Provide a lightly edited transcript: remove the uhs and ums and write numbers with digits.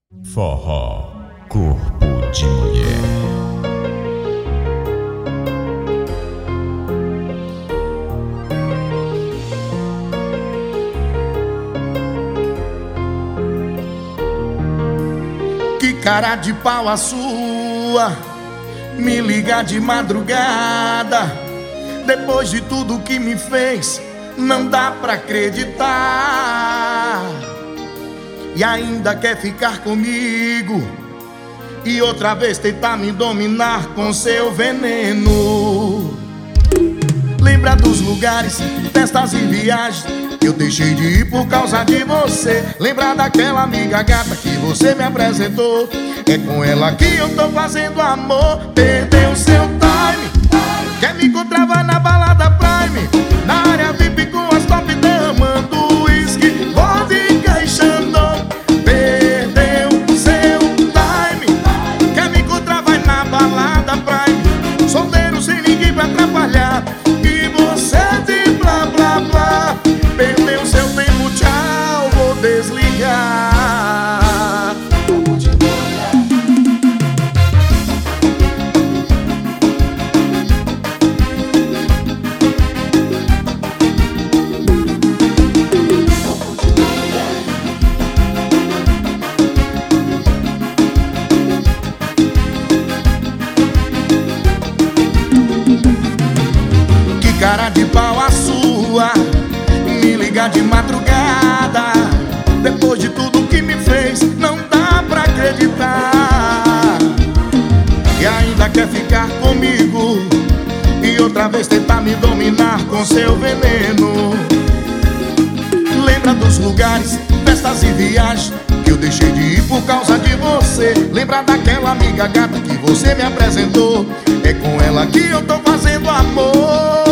Forró, corpo de mulher. Que cara de pau a sua, me ligar de madrugada. Depois de tudo que me fez, não dá pra acreditar. E ainda quer ficar comigo e outra vez tentar me dominar com seu veneno. Lembra dos lugares, festas e viagens que eu deixei de ir por causa de você. Lembra daquela amiga gata que você me apresentou. É com ela que eu tô fazendo amor. Perdeu seu time, quer me encontrar, vai na balada Prime, na área VIP com as top derramando uísque, vodka e Xandão. Perdeu seu time, quer me encontrar, vai na balada Prime, solteiro sem ninguém pra atrapalhar, e você de blá blá blá. Perdeu seu tempo, tchau, vou desligar. Que cara de pau a sua, me ligar de madrugada. Depois de tudo que me fez, não dá pra acreditar. E ainda quer ficar comigo e outra vez tentar me dominar com seu veneno. Lembra dos lugares, festas e viagens que eu deixei de ir por causa de você. Lembra daquela amiga gata que você me apresentou. É com ela que eu tô fazendo amor.